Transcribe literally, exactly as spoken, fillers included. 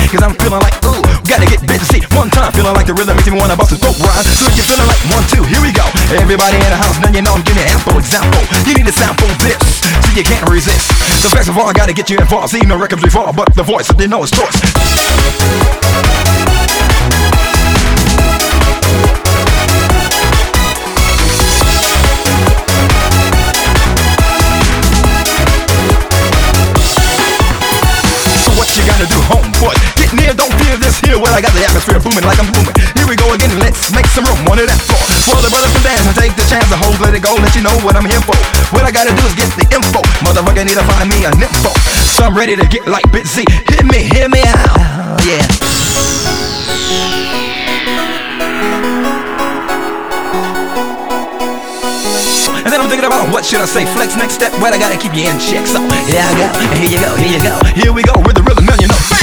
cause I'm feeling like, ooh, gotta get busy. One time, feeling like the rhythm makes me wanna bust a dope rhyme. So if you're feeling like one, two, here we go. Everybody in the house, now you know I'm giving an ample example. You need to sample this, so you can't resist. So first of all, I gotta get you involved. See, no records before, but the voice, so they know it's yours. You gotta do, homeboy, get near, don't fear this here. Well, I got the atmosphere booming like I'm booming. Here we go again, let's make some room. One of that floor, for the brothers can dance and take the chance. The hoes let it go, let you know what I'm here for. What I gotta do is get the info. Motherfucker need to find me a nympho. So I'm ready to get like busy. Hit me, hear me out, yeah. And then I'm thinking about what should I say. Flex next step, but I gotta keep you in check. So here I go, here you go, here you go. Here we go with the rhythm, man, you know.